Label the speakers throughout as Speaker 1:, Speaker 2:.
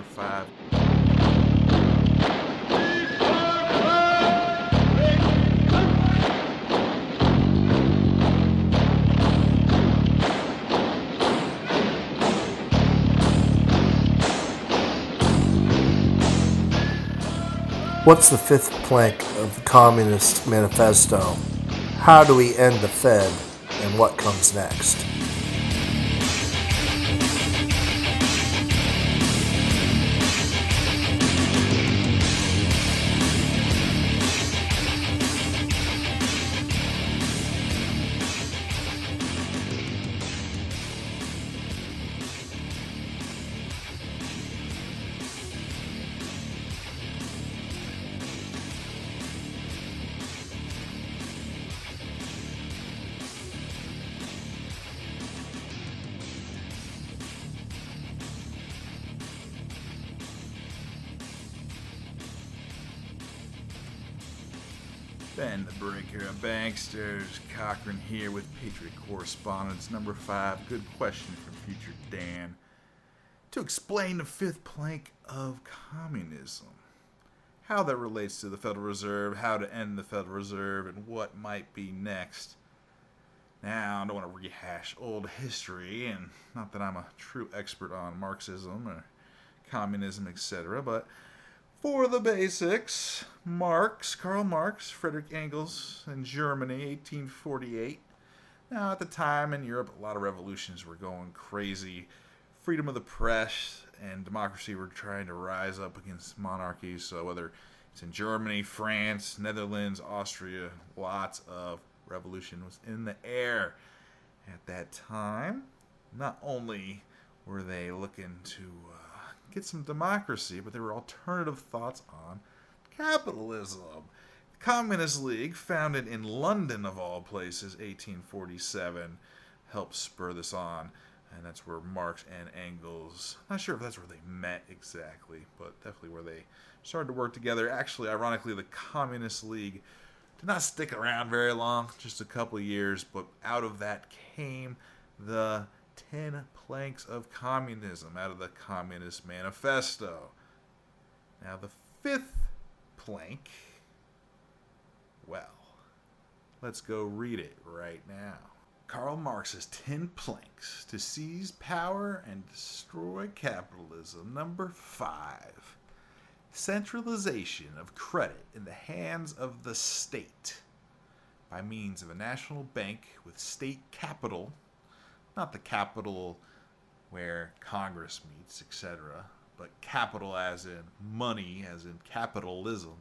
Speaker 1: number 5.
Speaker 2: What's the fifth plank of the Communist Manifesto? How do we end the Fed, and what comes next?
Speaker 1: Ben the Breaker of Banksters, Cochran here with Patriot Correspondence number 5. Good question from Future Dan. To explain the fifth plank of communism, how that relates to the Federal Reserve, how to end the Federal Reserve, and what might be next. Now, I don't want to rehash old history, and not that I'm a true expert on Marxism or communism, etc., but for the basics, Karl Marx, Friedrich Engels in Germany, 1848. Now, at the time in Europe, a lot of revolutions were going crazy. Freedom of the press and democracy were trying to rise up against monarchies. So whether it's in Germany, France, Netherlands, Austria, lots of revolution was in the air at that time. Not only were they looking to get some democracy, but there were alternative thoughts on capitalism. The Communist League, founded in London of all places, 1847, helped spur this on, and that's where Marx and Engels, not sure if that's where they met exactly, but definitely where they started to work together. Actually, ironically, the Communist League did not stick around very long, just a couple of years, but out of that came the 10 planks of communism out of the Communist Manifesto. Now, the fifth plank, well, let's go read it right now. Karl Marx's 10 planks to seize power and destroy capitalism. Number 5, centralization of credit in the hands of the state by means of a national bank with state capital. Not the capital where Congress meets, etc., but capital as in money, as in capitalism.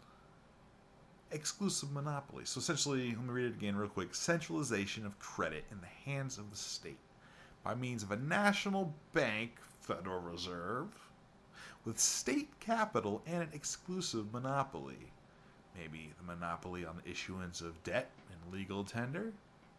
Speaker 1: Exclusive monopoly. So essentially, let me read it again real quick. Centralization of credit in the hands of the state by means of a national bank, Federal Reserve, with state capital and an exclusive monopoly. Maybe the monopoly on the issuance of debt and legal tender.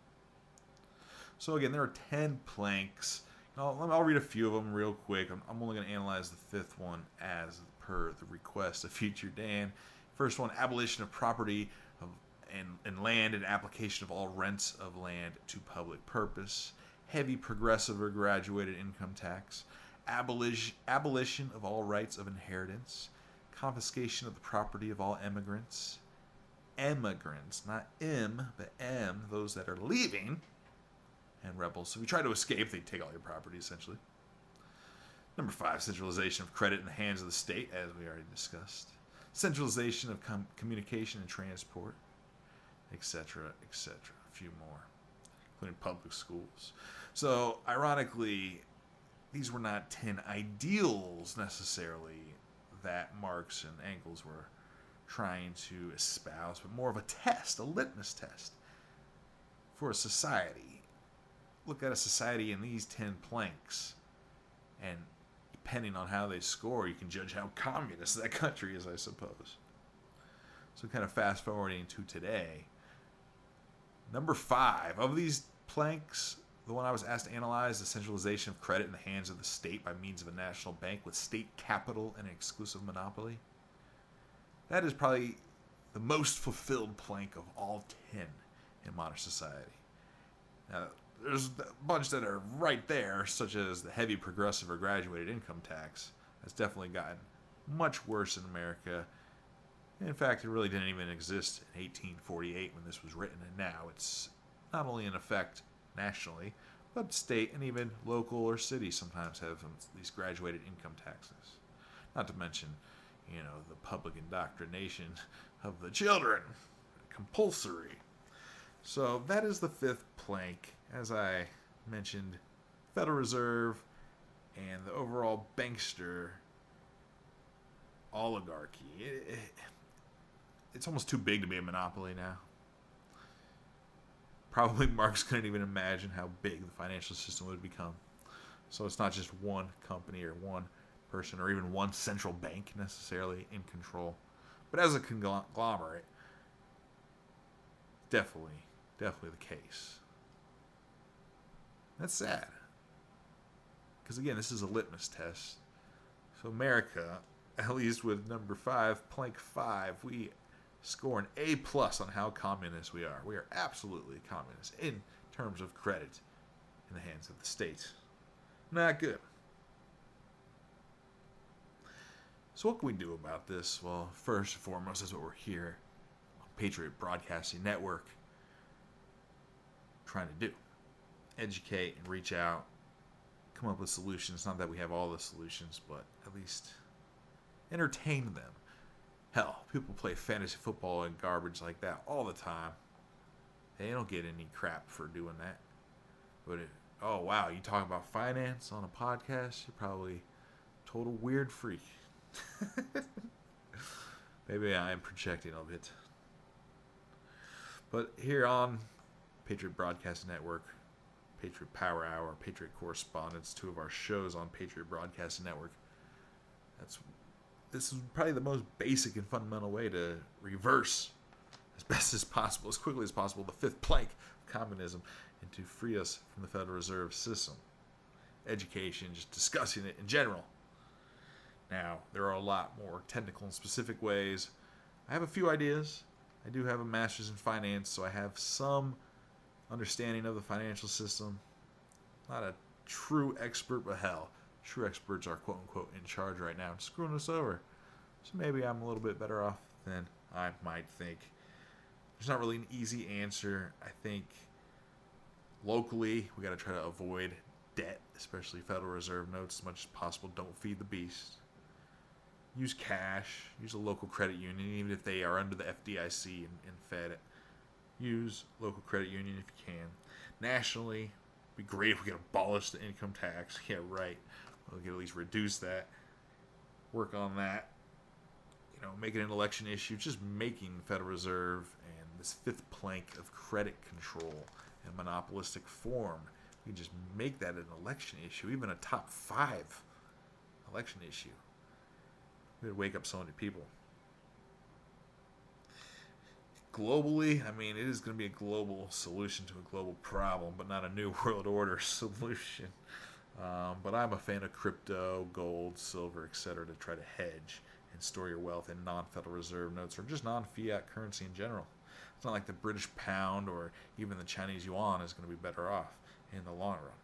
Speaker 1: So again, there are 10 planks. I'll read a few of them real quick. I'm only going to analyze the fifth one as per the request of Future Dan. First one, abolition of property and land and application of all rents of land to public purpose. Heavy progressive or graduated income tax. Abolition of all rights of inheritance. Confiscation of the property of all immigrants. Emigrants, not but those that are leaving. And rebels. So if you try to escape, they take all your property, essentially. Number 5, centralization of credit in the hands of the state, as we already discussed. Centralization of communication and transport, etc., etc. A few more, including public schools. So, ironically, these were not 10 ideals, necessarily, that Marx and Engels were trying to espouse, but more of a test, a litmus test for a society. Look at a society in these 10 planks, and depending on how they score, you can judge how communist that country is, I suppose. So kind of fast forwarding to today. Number 5, of these planks, the one I was asked to analyze, the centralization of credit in the hands of the state by means of a national bank with state capital and an exclusive monopoly. That is probably the most fulfilled plank of all 10 in modern society. Now, there's a bunch that are right there, such as the heavy progressive or graduated income tax, has definitely gotten much worse in America. In fact, it really didn't even exist in 1848 when this was written, and now it's not only in effect nationally, but state and even local or city sometimes have these graduated income taxes. Not to mention, the public indoctrination of the children. Compulsory. So that is the fifth plank. As I mentioned, Federal Reserve and the overall bankster oligarchy. It's almost too big to be a monopoly now. Probably Marx couldn't even imagine how big the financial system would become. So it's not just one company or one person or even one central bank necessarily in control. But as a conglomerate, definitely the case. That's sad. Because again, this is a litmus test. So America, at least with number 5, plank 5, we score an A+ on how communist we are. We are absolutely communist in terms of credit in the hands of the state. Not good. So what can we do about this? Well, first and foremost, that's what we're here on Patriot Broadcasting Network trying to do. Educate and reach out, come up with solutions. Not that we have all the solutions, but at least entertain them. Hell, people play fantasy football and garbage like that all the time. They don't get any crap for doing that. But oh wow, you talk about finance on a podcast, you're probably a total weird freak. Maybe I am projecting a bit. But here on Patriot Broadcasting Network, Patriot Power Hour, Patriot Correspondence, 2 of our shows on Patriot Broadcasting Network. This is probably the most basic and fundamental way to reverse as best as possible, as quickly as possible, the fifth plank of communism and to free us from the Federal Reserve System. Education, just discussing it in general. Now, there are a lot more technical and specific ways. I have a few ideas. I do have a master's in finance, so I have some understanding of the financial system. Not a true expert, but hell, true experts are quote-unquote in charge right now and screwing us over. So maybe I'm a little bit better off than I might think. There's not really an easy answer. I think locally, we got to try to avoid debt, especially Federal Reserve notes, as much as possible. Don't feed the beast. Use cash. Use a local credit union, even if they are under the FDIC and Fed. Use local credit union if you can. Nationally, it'd be great if we could abolish the income tax. Yeah, right. We could at least reduce that. Work on that. Make it an election issue. Just making the Federal Reserve and this fifth plank of credit control in monopolistic form. We can just make that an election issue, even a top 5 election issue. It would wake up so many people. Globally, it is going to be a global solution to a global problem, but not a new world order solution. But I'm a fan of crypto, gold, silver, etc. to try to hedge and store your wealth in non-Federal Reserve notes or just non-fiat currency in general. It's not like the British pound or even the Chinese yuan is going to be better off in the long run.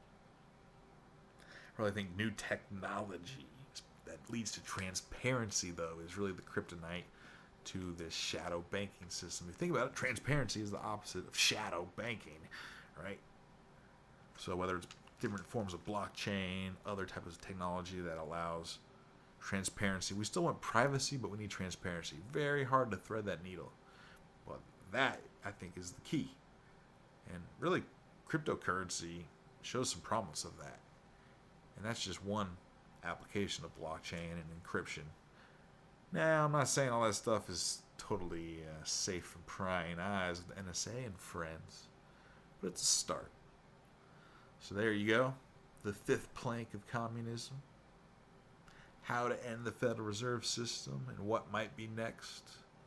Speaker 1: I really think new technology that leads to transparency, though, is really the kryptonite to this shadow banking system. If you think about it, transparency is the opposite of shadow banking, right? So whether it's different forms of blockchain, other types of technology that allows transparency. We still want privacy, but we need transparency. Very hard to thread that needle. But that, I think, is the key. And really, cryptocurrency shows some promise of that. And that's just one application of blockchain and encryption. Now, I'm not saying all that stuff is totally safe from prying eyes of the NSA and friends, but it's a start. So there you go, the fifth plank of communism. How to end the Federal Reserve System and what might be next.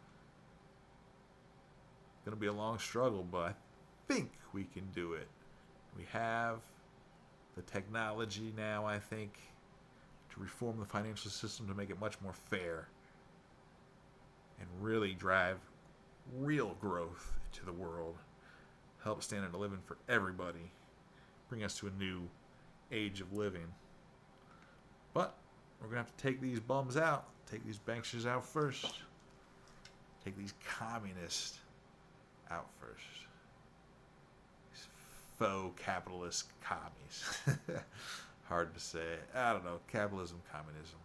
Speaker 1: Going to be a long struggle, but I think we can do it. We have the technology now, I think, to reform the financial system to make it much more fair and really drive real growth into the world, help standard of living for everybody, bring us to a new age of living. But we're going to have to take these bums out. Take these banksters out first. Take these communists out first. These faux capitalist commies. Hard to say. I don't know. Capitalism, communism.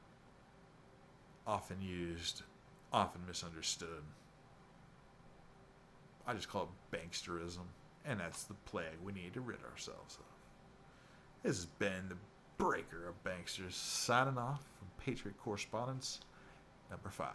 Speaker 1: Often used, often misunderstood. I just call it banksterism. And that's the plague we need to rid ourselves of. This has been the Breaker of Banksters signing off from Patriot Correspondence number 5.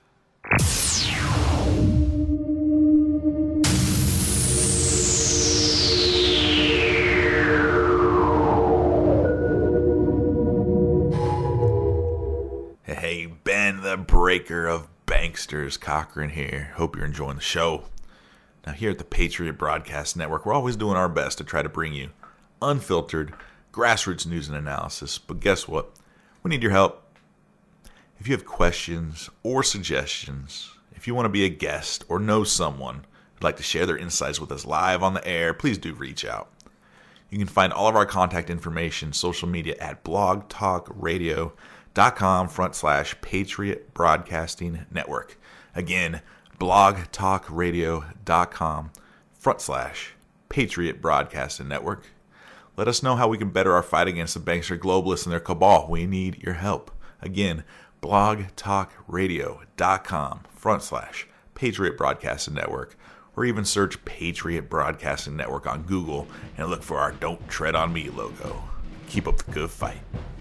Speaker 1: Hey, Ben the Breaker of Banksters, Cochran here. Hope you're enjoying the show. Now, here at the Patriot Broadcast Network, we're always doing our best to try to bring you unfiltered, grassroots news and analysis. But guess what? We need your help. If you have questions or suggestions, if you want to be a guest or know someone who'd like to share their insights with us live on the air, please do reach out. You can find all of our contact information, social media at blogtalkradio.com/Patriot Broadcasting Network. Again, blogtalkradio.com/Patriot Broadcasting Network. Let us know how we can better our fight against the bankster globalists and their cabal. We need your help. Again, blogtalkradio.com/Patriot Broadcasting Network. Or even search Patriot Broadcasting Network on Google and look for our Don't Tread on Me logo. Keep up the good fight.